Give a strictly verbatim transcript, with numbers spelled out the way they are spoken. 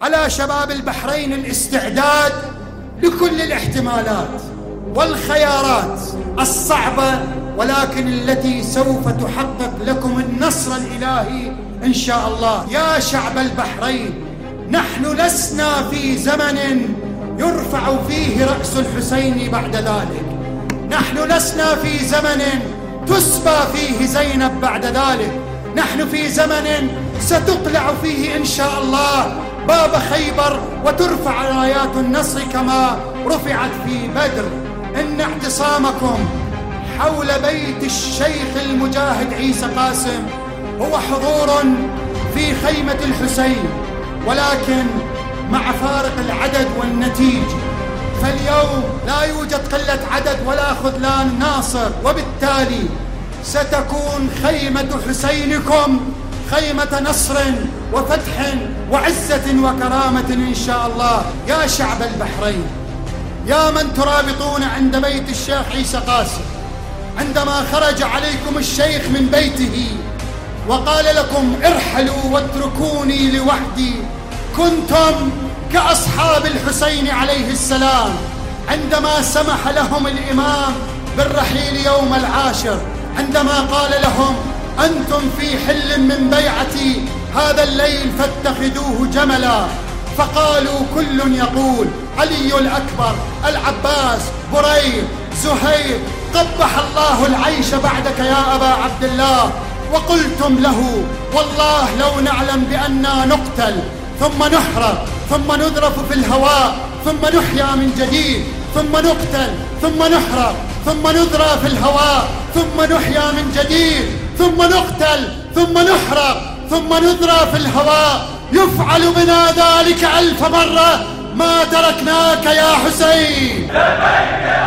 على شباب البحرين الاستعداد لكل الاحتمالات والخيارات الصعبة، ولكن التي سوف تحقق لكم النصر الإلهي إن شاء الله. يا شعب البحرين، نحن لسنا في زمن يرفع فيه رأس الحسين بعد ذلك، نحن لسنا في زمن تسبى فيه زينب بعد ذلك، نحن في زمن ستقلع فيه إن شاء الله باب خيبر وترفع رايات النصر كما رفعت في بدر. إن اعتصامكم حول بيت الشيخ المجاهد عيسى قاسم هو حضور في خيمة الحسين، ولكن مع فارق العدد والنتيجة، فاليوم لا يوجد قلة عدد ولا خذلان ناصر، وبالتالي ستكون خيمة حسينكم خيمة نصر وفتح وعزة وكرامة إن شاء الله. يا شعب البحرين، يا من ترابطون عند بيت الشيخ عيسى قاسم، عندما خرج عليكم الشيخ من بيته وقال لكم ارحلوا واتركوني لوحدي، كنتم كأصحاب الحسين عليه السلام عندما سمح لهم الإمام بالرحيل يوم العاشر، عندما قال لهم أنتم في حل من بيعتي هذا الليل فاتخذوه جملا، فقالوا كل يقول علي الأكبر، العباس، بريد، زهير، قبح الله العيش بعدك يا أبا عبد الله. وقلتم له والله لو نعلم بأننا نقتل ثم نحرق ثم نذرف في الهواء ثم نحيا من جديد، ثم نقتل ثم نحرق ثم نذرى في الهواء ثم نحيا من جديد، ثم نقتل ثم نحرق ثم نذرى في الهواء، يفعل بنا ذلك ألف مرة ما تركناك يا حسين.